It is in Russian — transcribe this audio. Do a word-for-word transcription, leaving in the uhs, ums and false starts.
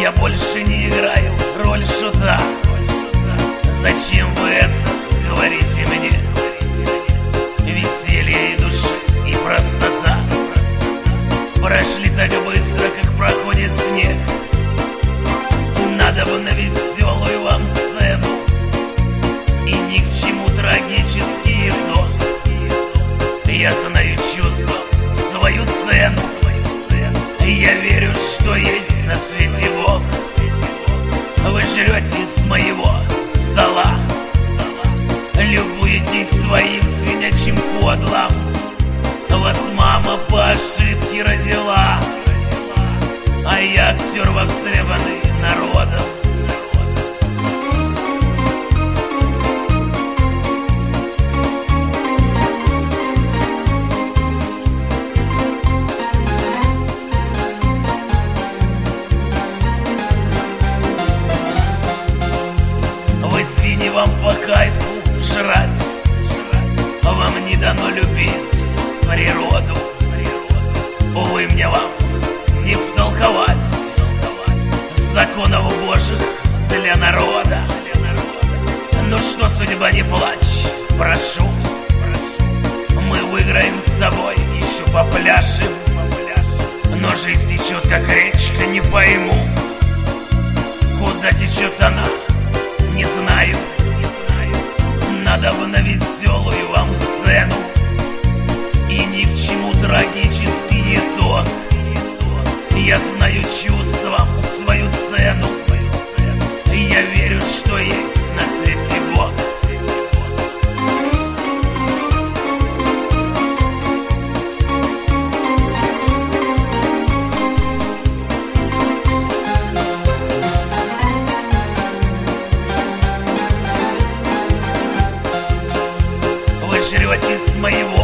я больше не играю роль шута. Зачем вы это говорите мне? Веселье и души, и простота прошли так быстро, как проходит снег. Надо бы на веселую вам сцену, и ни к чему трагический итог. Я знаю чувства, свою цену, я верю, что есть на свете Бог. Вы жрете с моего стола, любуетесь своим свинячьим кодлом. Вас мама по ошибке родила, а я актер востребованный народом. Вы свиньи, вам по кайфу жрать, вам не дано любить природу. Увы, мне вам не втолковать законов Божьих для народа. Ну что, судьба, не плачь, прошу, мы выиграем с тобой, еще попляшем. Но жизнь течет, как речка, не пойму, куда течет она, не знаю. Надо бы на веселую вам сцену, и ни к чему трагический итог. Я знаю чувством свою цену, я верю, что есть на свете Бог. Вы жрете с моего